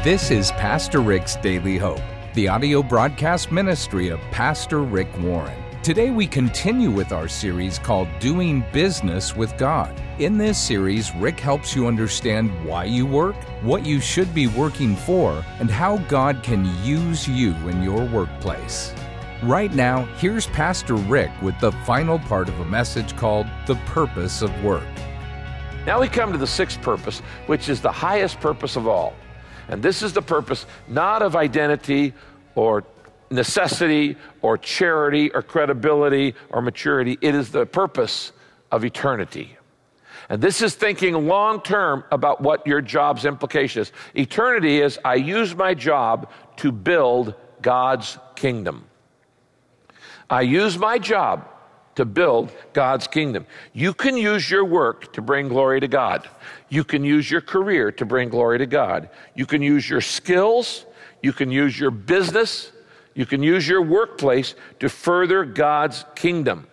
This is Pastor Rick's Daily Hope, the audio broadcast ministry of Pastor Rick Warren. Today we continue with our series called Doing Business with God. In this series, Rick helps you understand why you work, what you should be working for, and how God can use you in your workplace. Right now, here's Pastor Rick with the final part of a message called The Purpose of Work. Now we come to the sixth purpose, which is the highest purpose of all. And this is the purpose not of identity or necessity or charity or credibility or maturity. It is the purpose of eternity. And this is thinking long-term about what your job's implication is. Eternity is, I use my job to build God's kingdom. I use my job to build God's kingdom. You can use your work to bring glory to God. You can use your career to bring glory to God. You can use your skills. You can use your business. You can use your workplace to further God's kingdom.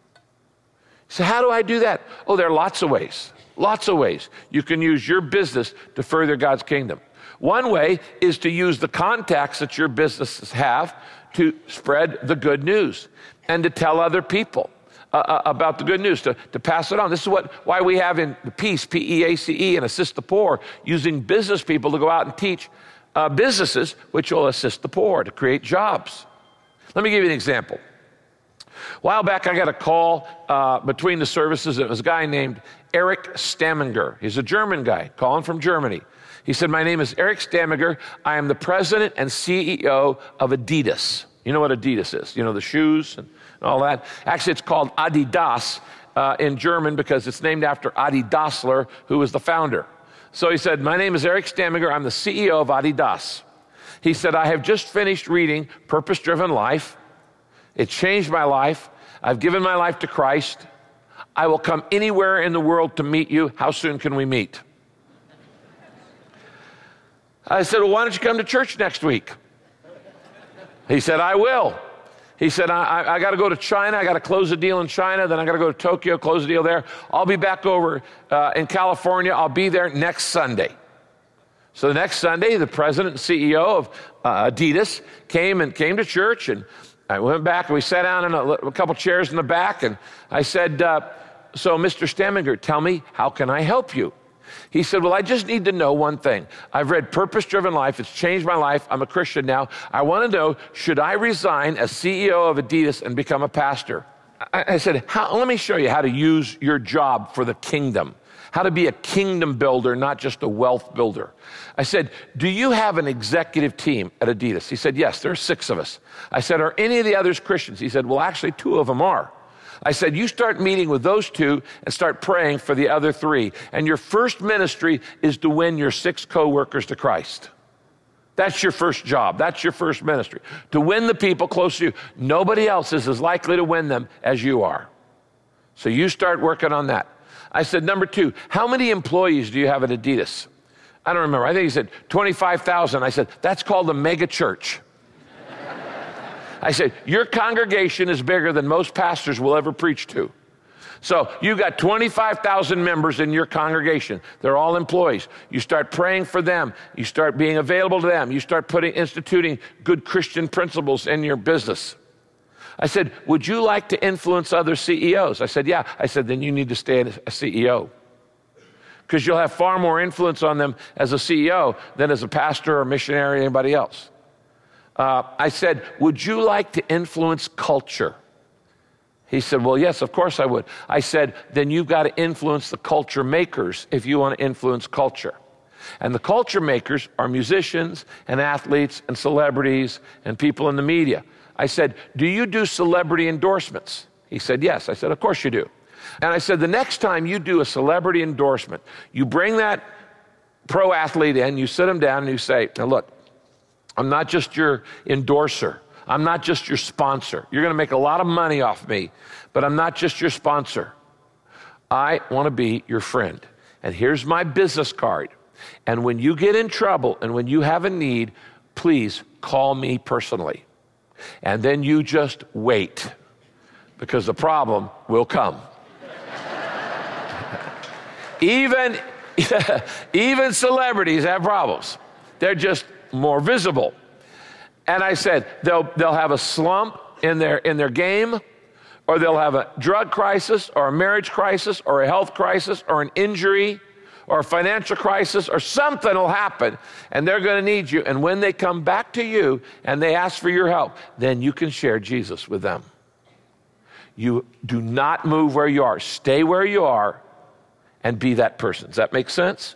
So how do I do that? Oh, there are lots of ways. Lots of ways. You can use your business to further God's kingdom. One way is to use the contacts that your businesses have to spread the good news and to tell other people about the good news, to pass it on. This is why we have in the PEACE, P-E-A-C-E, and Assist the Poor, using business people to go out and teach businesses which will assist the poor, to create jobs. Let me give you an example. A while back, I got a call between the services. It was a guy named Eric Stamminger. He's a German guy, calling from Germany. He said, my name is Eric Stamminger. I am the president and CEO of Adidas. You know what Adidas is? You know, the shoes and all that. Actually, it's called Adidas in German because it's named after Adi Dassler, who was the founder. So he said, my name is Eric Stamminger. I'm the CEO of Adidas. He said, I have just finished reading Purpose Driven Life. It changed my life. I've given my life to Christ. I will come anywhere in the world to meet you. How soon can we meet? I said, well, why don't you come to church next week? He said, I will. He said, I got to go to China. I got to close a deal in China. Then I got to go to Tokyo, close a deal there. I'll be back over in California. I'll be there next Sunday. So the next Sunday, the president and CEO of Adidas came to church, and I went back and we sat down in a couple chairs in the back, and I said, so Mr. Stamminger, tell me, how can I help you? He said, well, I just need to know one thing. I've read Purpose Driven Life. It's changed my life. I'm a Christian now. I want to know, should I resign as CEO of Adidas and become a pastor? I said, let me show you how to use your job for the kingdom, how to be a kingdom builder, not just a wealth builder. I said, do you have an executive team at Adidas? He said, yes, there are 6 of us. I said, are any of the others Christians? He said, well, actually, 2 of them are. I said, you start meeting with those 2 and start praying for the other 3. And your first ministry is to win your 6 co-workers to Christ. That's your first job. That's your first ministry. To win the people close to you. Nobody else is as likely to win them as you are. So you start working on that. I said, number 2, how many employees do you have at Adidas? I don't remember. I think he said 25,000. I said, that's called a mega church. I said, your congregation is bigger than most pastors will ever preach to. So you got 25,000 members in your congregation. They're all employees. You start praying for them. You start being available to them. You start instituting good Christian principles in your business. I said, would you like to influence other CEOs? I said, yeah. I said, then you need to stay as a CEO. Because you'll have far more influence on them as a CEO than as a pastor or missionary or anybody else. I said, would you like to influence culture? He said, well, yes, of course I would. I said, then you've got to influence the culture makers if you want to influence culture. And the culture makers are musicians and athletes and celebrities and people in the media. I said, do you do celebrity endorsements? He said, yes. I said, of course you do. And I said, the next time you do a celebrity endorsement, you bring that pro athlete in, you sit them down and you say, now look, I'm not just your endorser. I'm not just your sponsor. You're going to make a lot of money off me, but I'm not just your sponsor. I want to be your friend. And here's my business card. And when you get in trouble and when you have a need, please call me personally. And then you just wait, because the problem will come. Even celebrities have problems. They're just more visible. And I said, they'll have a slump in their game, or they'll have a drug crisis, or a marriage crisis, or a health crisis, or an injury, or a financial crisis, or something will happen, and they're going to need you. And when they come back to you and they ask for your help, then you can share Jesus with them. You do not move where you are. Stay where you are and be that person. Does that make sense?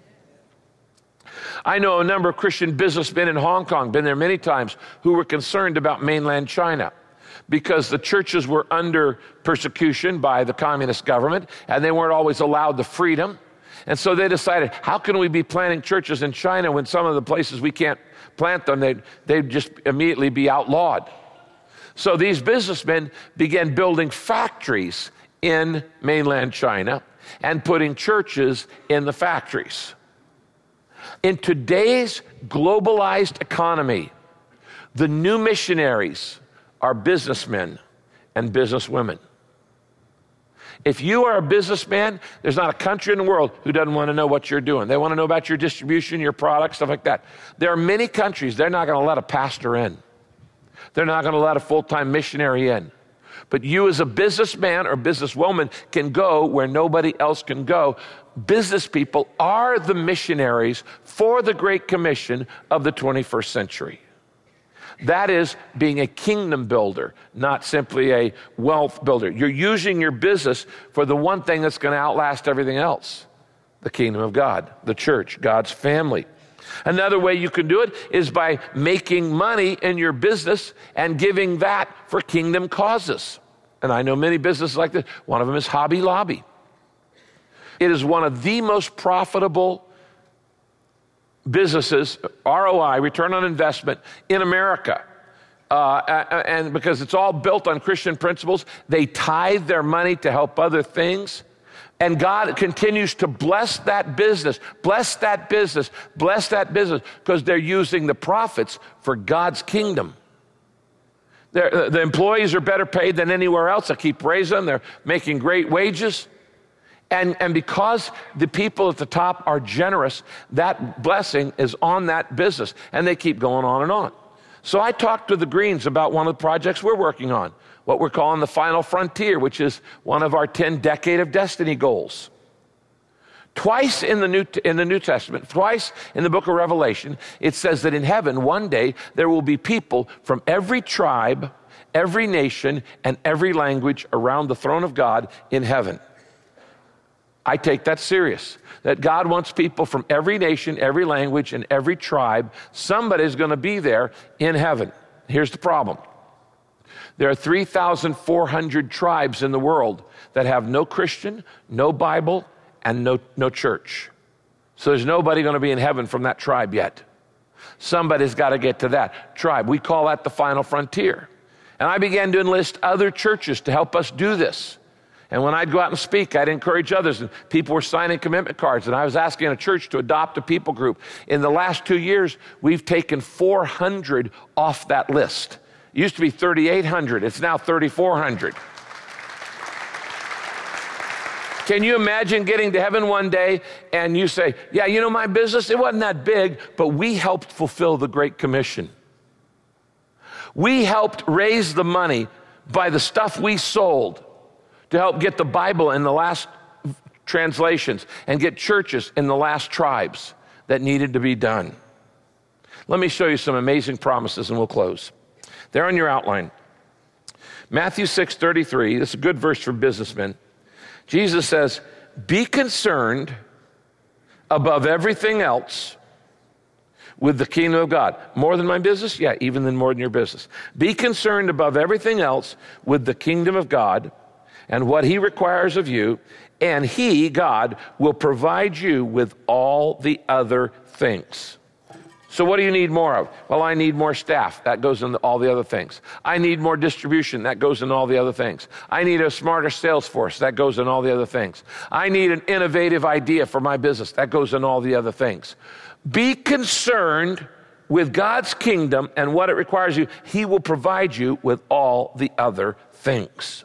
I know a number of Christian businessmen in Hong Kong, been there many times, who were concerned about mainland China because the churches were under persecution by the communist government and they weren't always allowed the freedom. And so they decided, how can we be planting churches in China when some of the places we can't plant them, they'd just immediately be outlawed. So these businessmen began building factories in mainland China and putting churches in the factories. In today's globalized economy, the new missionaries are businessmen and businesswomen. If you are a businessman, there's not a country in the world who doesn't want to know what you're doing. They want to know about your distribution, your products, stuff like that. There are many countries, they're not going to let a pastor in. They're not going to let a full-time missionary in. But you as a businessman or businesswoman can go where nobody else can go. Business people are the missionaries for the Great Commission of the 21st century. That is being a kingdom builder, not simply a wealth builder. You're using your business for the one thing that's going to outlast everything else, the kingdom of God, the church, God's family. Another way you can do it is by making money in your business and giving that for kingdom causes. And I know many businesses like this. One of them is Hobby Lobby. It is one of the most profitable businesses, ROI, return on investment, in America. And because it's all built on Christian principles, they tithe their money to help other things. And God continues to bless that business, because they're using the profits for God's kingdom. The employees are better paid than anywhere else. I keep raising them. They're making great wages. And because the people at the top are generous, that blessing is on that business. And they keep going on and on. So I talked to the Greens about one of the projects we're working on, what we're calling the Final Frontier, which is one of our 10 Decade of Destiny goals. Twice in the New Testament, twice in the book of Revelation, it says that in heaven one day there will be people from every tribe, every nation, and every language around the throne of God in heaven. I take that serious, that God wants people from every nation, every language, and every tribe. Somebody's going to be there in heaven. Here's the problem. There are 3,400 tribes in the world that have no Christian, no Bible, and no church. So there's nobody going to be in heaven from that tribe yet. Somebody's got to get to that tribe. We call that the Final Frontier. And I began to enlist other churches to help us do this. And when I'd go out and speak, I'd encourage others. And people were signing commitment cards. And I was asking a church to adopt a people group. In the last 2 years, we've taken 400 off that list. It used to be 3,800. It's now 3,400. Can you imagine getting to heaven one day and you say, yeah, you know, my business, it wasn't that big, but we helped fulfill the Great Commission. We helped raise the money by the stuff we sold to help get the Bible in the last translations and get churches in the last tribes that needed to be done. Let me show you some amazing promises and we'll close. They're on your outline. Matthew 6:33, this is a good verse for businessmen. Jesus says, be concerned above everything else with the kingdom of God. More than my business? Yeah, even more than your business. Be concerned above everything else with the kingdom of God and what he requires of you, and he, God, will provide you with all the other things. So what do you need more of? Well, I need more staff. That goes into all the other things. I need more distribution. That goes into all the other things. I need a smarter sales force. That goes in all the other things. I need an innovative idea for my business. That goes in all the other things. Be concerned with God's kingdom and what it requires you. He will provide you with all the other things.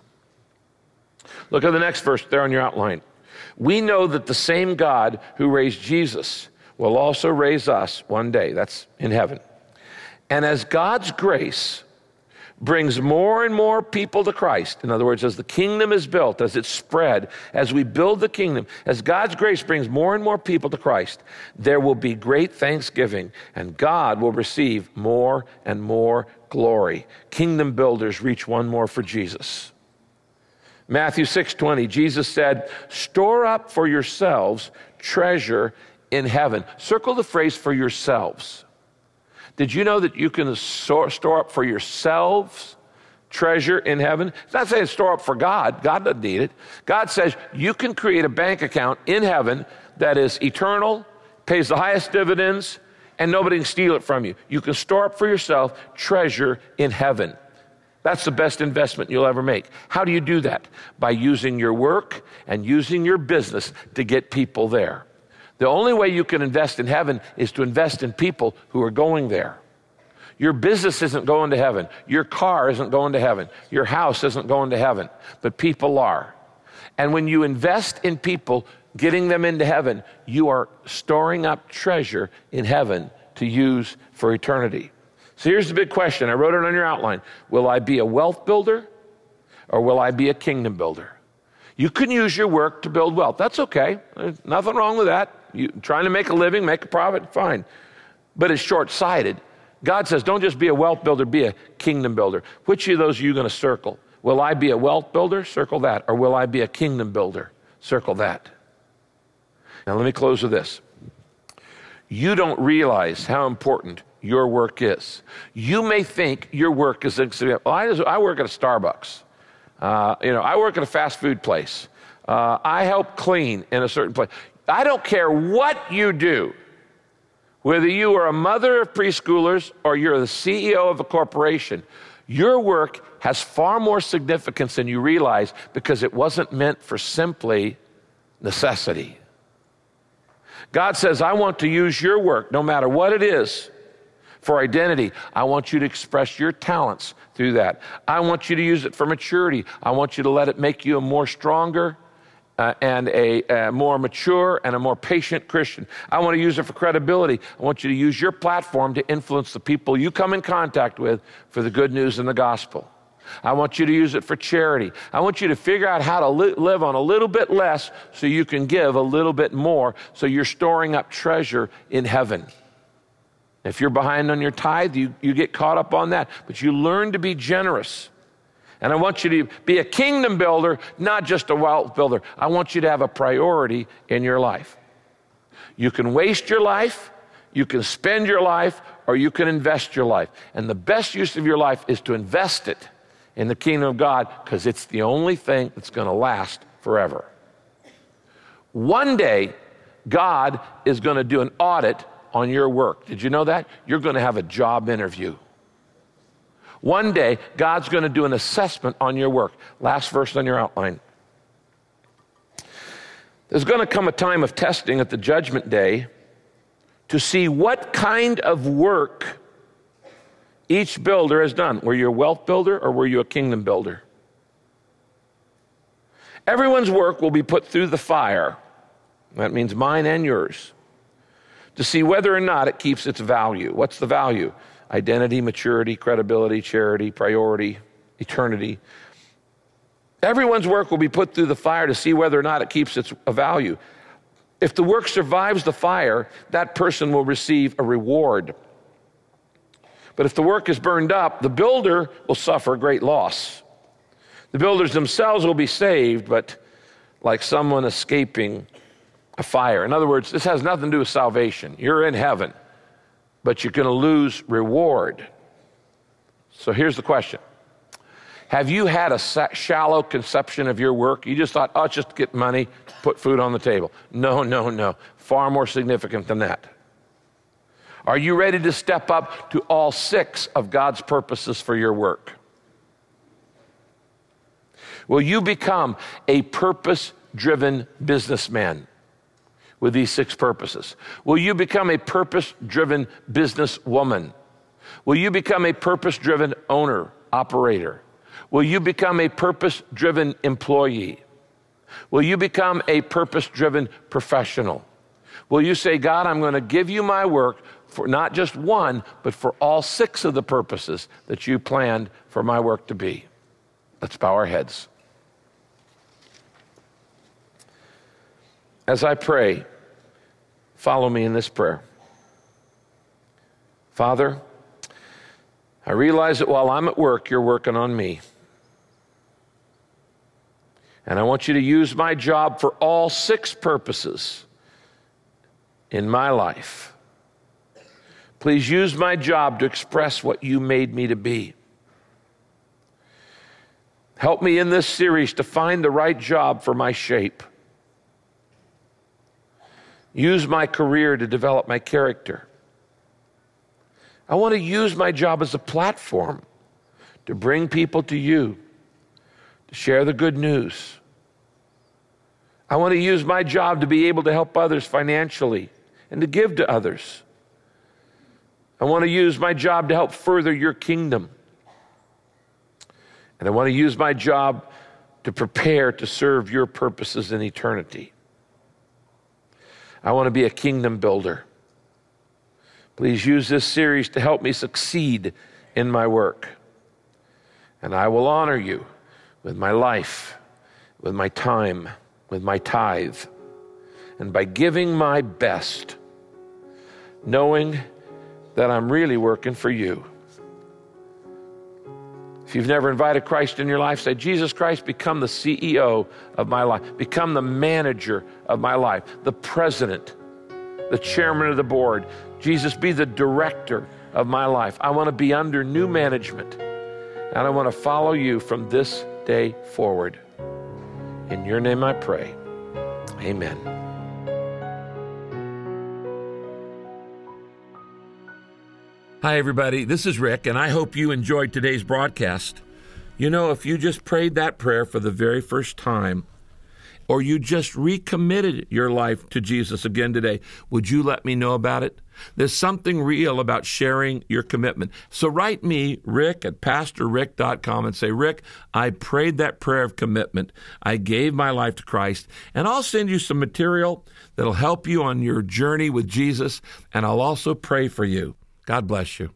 Look at the next verse there on your outline. We know that the same God who raised Jesus will also raise us one day. That's in heaven. And as God's grace brings more and more people to Christ, in other words, as the kingdom is built, as it's spread, as we build the kingdom, as God's grace brings more and more people to Christ, there will be great thanksgiving, and God will receive more and more glory. Kingdom builders reach one more for Jesus. Matthew 6:20, Jesus said, "Store up for yourselves treasure in heaven." Circle the phrase "for yourselves." Did you know that you can store up for yourselves treasure in heaven? It's not saying store up for God. God doesn't need it. God says you can create a bank account in heaven that is eternal, pays the highest dividends, and nobody can steal it from you. You can store up for yourself treasure in heaven. That's the best investment you'll ever make. How do you do that? By using your work and using your business to get people there. The only way you can invest in heaven is to invest in people who are going there. Your business isn't going to heaven. Your car isn't going to heaven. Your house isn't going to heaven. But people are. And when you invest in people, getting them into heaven, you are storing up treasure in heaven to use for eternity. So here's the big question. I wrote it on your outline. Will I be a wealth builder or will I be a kingdom builder? You can use your work to build wealth. That's okay. There's nothing wrong with that. You trying to make a living, make a profit, fine. But it's short-sighted. God says, don't just be a wealth builder, be a kingdom builder. Which of those are you going to circle? Will I be a wealth builder? Circle that. Or will I be a kingdom builder? Circle that. Now let me close with this. You don't realize how important your work is. You may think your work is insignificant. Well, I work at a Starbucks. I work at a fast food place. I help clean in a certain place. I don't care what you do, whether you are a mother of preschoolers or you're the CEO of a corporation, your work has far more significance than you realize because it wasn't meant for simply necessity. God says, I want to use your work, no matter what it is, for identity. I want you to express your talents through that. I want you to use it for maturity. I want you to let it make you a more stronger and a more mature and a more patient Christian. I want to use it for credibility. I want you to use your platform to influence the people you come in contact with for the good news and the gospel. I want you to use it for charity. I want you to figure out how to live on a little bit less so you can give a little bit more, so you're storing up treasure in heaven. If you're behind on your tithe, you get caught up on that, but you learn to be generous. And I want you to be a kingdom builder, not just a wealth builder. I want you to have a priority in your life. You can waste your life, you can spend your life, or you can invest your life. And the best use of your life is to invest it in the kingdom of God, because it's the only thing that's going to last forever. One day, God is going to do an audit on your work. Did you know that? You're going to have a job interview. One day, God's going to do an assessment on your work. Last verse on your outline. There's going to come a time of testing at the judgment day to see what kind of work each builder has done. Were you a wealth builder or were you a kingdom builder? Everyone's work will be put through the fire. That means mine and yours. To see whether or not it keeps its value. What's the value? Identity, maturity, credibility, charity, priority, eternity. Everyone's work will be put through the fire to see whether or not it keeps its value. If the work survives the fire, that person will receive a reward. But if the work is burned up, the builder will suffer great loss. The builders themselves will be saved, but like someone escaping a fire. In other words, this has nothing to do with salvation. You're in heaven, but you're going to lose reward. So here's the question. Have you had a shallow conception of your work? You just thought, oh, it's just to get money, put food on the table. No. Far more significant than that. Are you ready to step up to all 6 of God's purposes for your work? Will you become a purpose-driven businessman with these 6 purposes? Will you become a purpose-driven businesswoman? Will you become a purpose-driven owner, operator? Will you become a purpose-driven employee? Will you become a purpose-driven professional? Will you say, God, I'm going to give you my work for not just one, but for all 6 of the purposes that you planned for my work to be? Let's bow our heads. As I pray, follow me in this prayer. Father, I realize that while I'm at work, you're working on me. And I want you to use my job for all 6 purposes in my life. Please use my job to express what you made me to be. Help me in this series to find the right job for my shape. Use my career to develop my character. I want to use my job as a platform to bring people to you, to share the good news. I want to use my job to be able to help others financially and to give to others. I want to use my job to help further your kingdom. And I want to use my job to prepare to serve your purposes in eternity. I want to be a kingdom builder. Please use this series to help me succeed in my work. And I will honor you with my life, with my time, with my tithe, and by giving my best, knowing that I'm really working for you. If you've never invited Christ in your life, say, Jesus Christ, become the CEO of my life. Become the manager of my life, the president, the chairman of the board. Jesus, be the director of my life. I want to be under new management, and I want to follow you from this day forward. In your name I pray. Amen. Hi, everybody. This is Rick, and I hope you enjoyed today's broadcast. You know, if you just prayed that prayer for the very first time, or you just recommitted your life to Jesus again today, would you let me know about it? There's something real about sharing your commitment. So write me, Rick, at PastorRick.com and say, Rick, I prayed that prayer of commitment. I gave my life to Christ, and I'll send you some material that'll help you on your journey with Jesus, and I'll also pray for you. God bless you.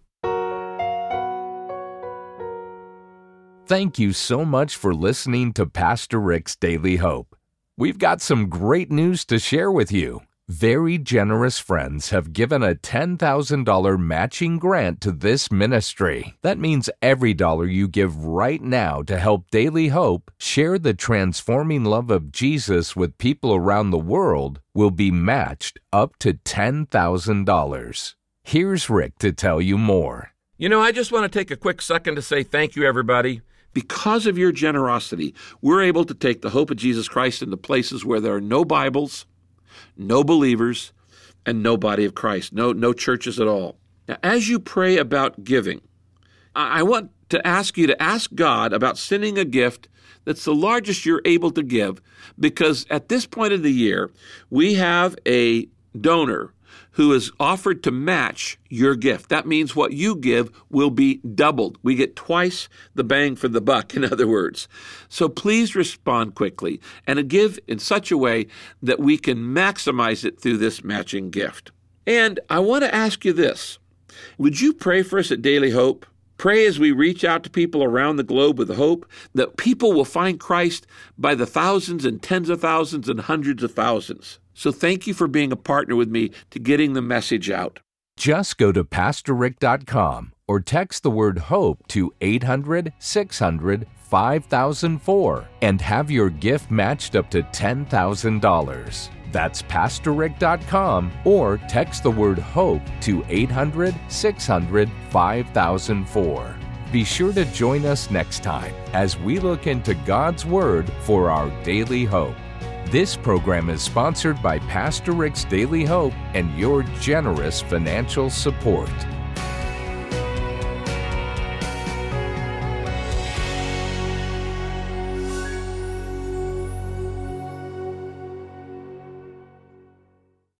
Thank you so much for listening to Pastor Rick's Daily Hope. We've got some great news to share with you. Very generous friends have given a $10,000 matching grant to this ministry. That means every dollar you give right now to help Daily Hope share the transforming love of Jesus with people around the world will be matched up to $10,000. Here's Rick to tell you more. You know, I just want to take a quick second to say thank you, everybody. Because of your generosity, we're able to take the hope of Jesus Christ into places where there are no Bibles, no believers, and no body of Christ, no churches at all. Now, as you pray about giving, I want to ask you to ask God about sending a gift that's the largest you're able to give, because at this point of the year, we have a donor who is offered to match your gift. That means what you give will be doubled. We get twice the bang for the buck, in other words. So please respond quickly and give in such a way that we can maximize it through this matching gift. And I want to ask you this. Would you pray for us at Daily Hope? Pray as we reach out to people around the globe with the hope that people will find Christ by the thousands and tens of thousands and hundreds of thousands. So thank you for being a partner with me to getting the message out. Just go to PastorRick.com or text the word HOPE to 800-600-5004 and have your gift matched up to $10,000. That's PastorRick.com or text the word HOPE to 800-600-5004. Be sure to join us next time as we look into God's Word for our daily hope. This program is sponsored by Pastor Rick's Daily Hope and your generous financial support.